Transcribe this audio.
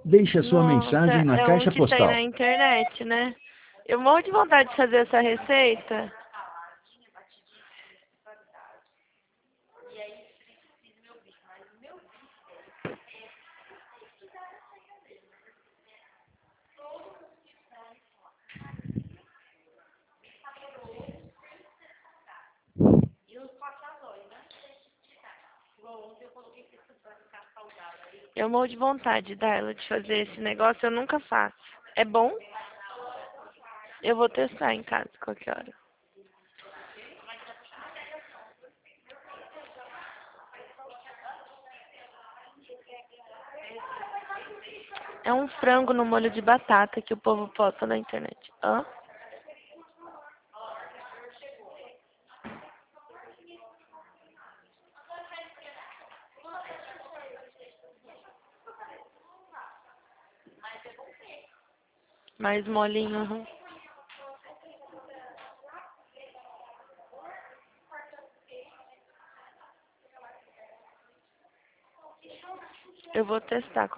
Deixe a sua Nossa, mensagem na é um caixa que tem postal. na internet, né? Eu morro de vontade de fazer essa receita. Eu morro de vontade, Darla, de fazer esse negócio. Eu nunca faço. É bom? Eu vou testar em casa qualquer hora. É um frango no molho de batata que o povo posta na internet. Hã? Mais molinho. Uhum. Eu vou testar